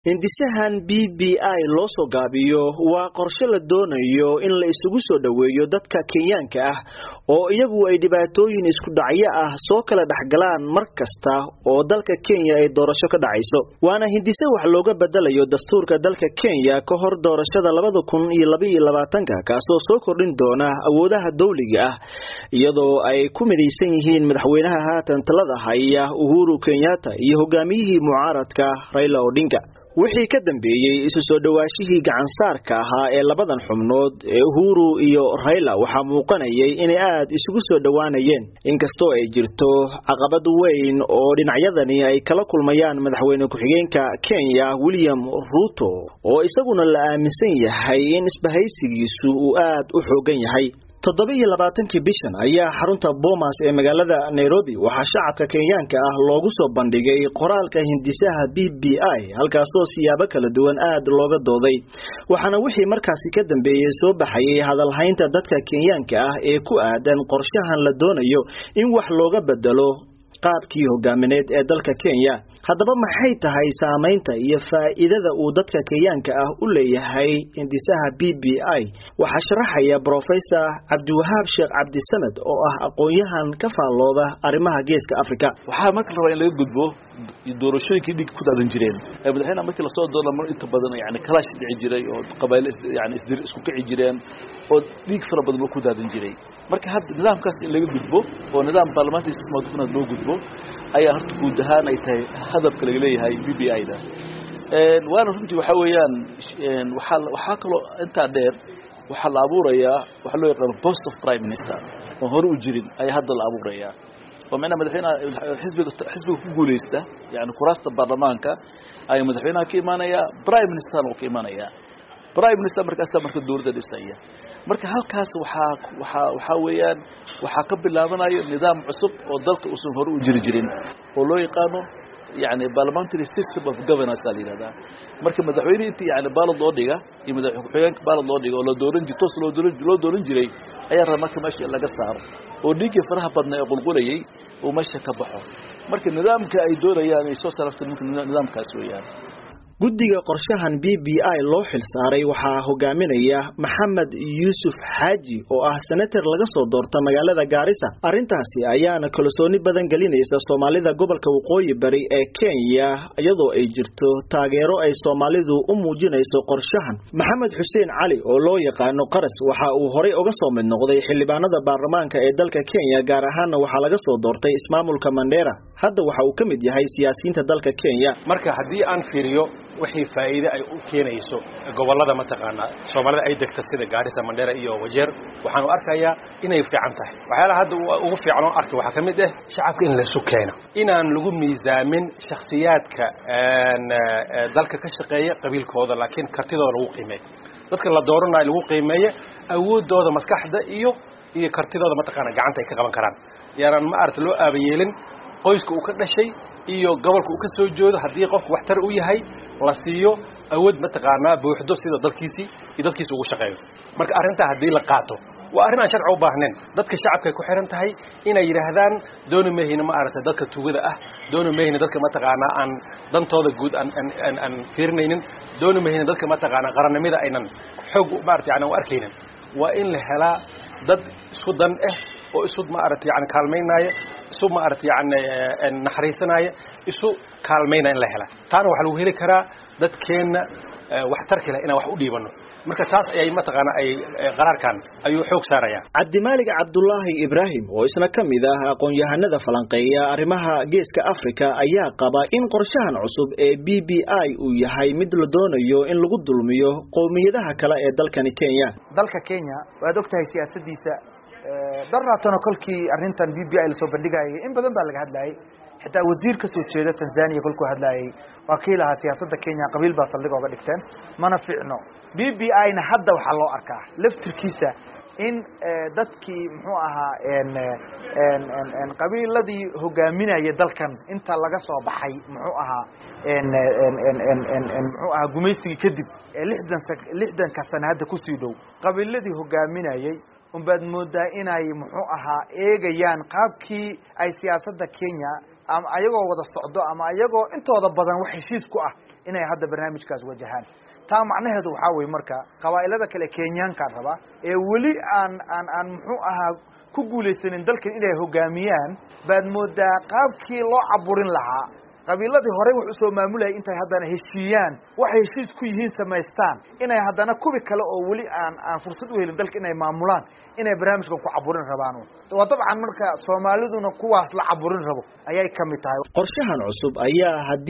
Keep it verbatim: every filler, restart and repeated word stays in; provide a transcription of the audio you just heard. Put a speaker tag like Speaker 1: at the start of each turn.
Speaker 1: hindisahan B B I loo soo gaabiyo waa qorshe la doonayo in la isugu soo dhaweeyo dadka Kenyaanka ah oo iyagu ay dhibaatooyin isku dhacyo ah soo kala dhaxgalaan markasta oo dalka Kenya ay doorasho ka dhacayso waana hindise wax looga bedelayo dastuurka dalka Kenya ka hor doorashada labada kun iyo laba iyo labaatan kaasoo soo kordhin doona awoodaha dawliga ah iyadoo ay ku midaysan yihiin madaxweynaha haatan talada haya Uhuru Kenyatta iyo hogaamiyihii mucaaradka Raila Odinga wixii ka dambeeyay isu soo dhawaashihii gacan saarka ahaa ee labadan xubnood ee Uhuru iyo Raila waxa muuqanayay in aad isugu soo dhawaanayeen inkastoo ay jirto caqabad weyn oo dhinacyadani ay kala kulmayaan madaxweyne ku-xigeenka Kenya William Ruto oo isaguna la aaminsan yahay in isbahaysigiisu uu aad u xoogan yahay toddoba iyo labaatan bishan ayaa xarunta Bomas ee magaalada Nairobi waxa shacabka Kenyaanka ah loogu soo bandhigay qoraalka hindisaha B B I halkaasoo siyaabo kala duwan aad looga dooday waxaana wixii markaasi ka dambeeyay soo baxayay hadal haynta dadka Kenyaanka ah ee ku aadan qorshahan la doonayo in wax looga bedelo qaabkii hogaamineed ee dalka Kenya haddaba maxay tahay saameynta iyo faa'iidada uu dadka Kenyaanka ah u leeyahay hindisaha B B I waxa sharaxaya Professor Abdiwahaab Sheekh Cabdisamed oo ah aqoonyahan ka faalooda arrimaha geeska Afrika
Speaker 2: waxa marka la laga gudbo doorashooyinkii dhig ku daadan jireen ee madaxweynaha markii la soo doornay mar inta badan yani kalash dhici jiray oo qabayl yani isdir isku kici jireen oo dhig fara badan ku daadan jiray marka hadda nidaamkaas in laga gudbo oo nidaam baarlamaanka isticmaalkuna loo gudbo ayaa horta guud ahaan ay tahay hadafka laga leeyahay B B I da een waana runtii waxa weeyaan waxa waxa kale inta dheer waxa la abuurayaa waxa loo yaqaan post of prime minister oo hore u jirin ay hadda la abuurayaa ومعنا مدحونا حزب حزب كوغوليستا يعني كراسة البرلمانكا أي مدحونا كيمانيا برايم مينستر وكيمانيا برايم مينستر مركز مركز الدولة الإسرائيلية مركز هالكاس وحا وحا وحاويان وحا قبل لابنا نظام عصب وضلك أصول هرو جرجرين ولو يقانو يعني parliamentary system of governance اللي هذا مركز مدحويني أنت يعني بالض لوديجا يمدحوينك بالض لوديجا ولا دورين جتوس لو دورين لو دورين جري أي رمك ماشي إلا قصار وديك فرها بدنا يقول قولي ومشي كبحه marka nidaamka ay doonayaan ay soo saraftaan nidaamkaas weeyaan guddiga qorshahan B B I loo xil saaray waxa hogaaminaya Maxamed Yuusuf Xaaji oo ah senator laga soo doortay magaalada Garissa arintaasi ayaana kalsooni badan gelinaysa Soomaalida gobolka Waqooyi Bari ee Kenya iyadoo ay jirto taageero ay Soomaalidu u muujinayso qorshahan Maxamed Xuseen Cali oo loo yaqaan Qaras waxa uu horey uga soo mid noqday xildhibaanada baarlamaanka ee dalka Kenya gaar ahaan waxa laga soo doortay ismaamulka Mandera hadda waxa uu kamid yahay siyaasiyiinta dalka Kenya
Speaker 3: marka hadii aan fiiriyo wixii faa'iido ay u keenayso gobolada ma taqaana Soomaalida ay degta sida Garissa Mandera iyo Wajeer waxaan u arkayaa inay fiican tahay waxyaalaha hadda ugu fiican oo arkay waxa kamid ah shacabka in la sukeeno inaan lagu miisaamin shakhsiyaadka dalka ka shaqeeya qabiilkooda laakiin kartidooda lagu qiimeeyo dadka la dooranayo lagu qiimeeyo awoodooda maskaxda iyo iyo kartidooda ma taqaana gacanta ay ka qaban karaan yaraan ma aragtay loo aabayeelin qoyska uu ka dhashay iyo gobolka uu ka soo jeedo hadii qofku wax tar u yahay la siiyo awood ma taqaana buuxdo sida dalkiisi iyo dalkiisa ugu shaqeeyo marka arinta hadii la qaato waa arin aan sharci u baahnayn dadka shacabka ku xiran tahay inay yiraahdaan dooni meehina ma aragtay dadka tuugada ah dooni meehina dadka ma taqaana aan dantooda guud aan aan aan fiirnaynin dooni meehina dadka ma taqaana qarannimada aynan xoog ma aragtay aan u arkaynin waa in la helaa dad isku dan ah oo isud ma aragtay yani kaalmeynaya isu ma aragtay yani naxariisanaya isu kaalmeynaya in la hela taana waxa lagu heli karaa dadkeena wax tarki leh inaan wax u dhiibano marka taas ayay ma taqaana ay qaraarkan ayuu xoog saaraya
Speaker 1: Cabdimaalig Cabdullaahi Ibrahim oo isna kamid ah aqoon-yahanada falanqeeya arrimaha geeska Afrika ayaa qaba in qorshahan cusub ee B B I uu yahay mid la doonayo in lagu dulmiyo qowmiyadaha kale ee dalkani Kenya
Speaker 4: dalka Kenya waad ogtahay siyaasadiisa darraatana kolkii arintan B B I la soo bandhigayay in badan baa laga hadlayay xitaa wasiir ka soo jeeda Tanzania kolkuu hadlayay wakiilaha siyaasadda Kenya qabiil baa saldhig uga dhigteen mana fiicno B B I na hadda waxa loo arkaa laftirkiisa in dadkii muxuu ahaa een een een qabiiladii hogaaminaya dalkan inta laga soo baxay muxuu ahaa een een een een muxuu ahaa gumaysiga kadib lixdan ka sano hadda ku sii dhow qabiiladii hogaaminayay umbaad moodaa inay muxuu ahaa eegayaan qaabkii ay siyaasadda Kenya ama ayagoo wada socdo ama ayagoo intooda badan wax heshiis ku ah inay hadda barnaamijkaas wajahaan taa macnaheedu waxaa weeye marka qabaa'ilada kale Kenyaanka raba ee weli aan aan aan muxuu ahaa ku guuleysanin dalkan inay hogaamiyaan baad moodaa qaabkii loo caburin lahaa qabiiladii hore wuxuu soo maamulayay intay haddana heshiiyaan wax heshiis ku yihiin samaystaan inay haddana kubi kale oo weli aan aan fursad u helin dalka inay maamulaan inay barnaamijkan ku caburin rabaan waa dabcan marka Soomaaliduna kuwaas la caburin rabo ayay kamid tahay
Speaker 1: qorshahan cusub ayaa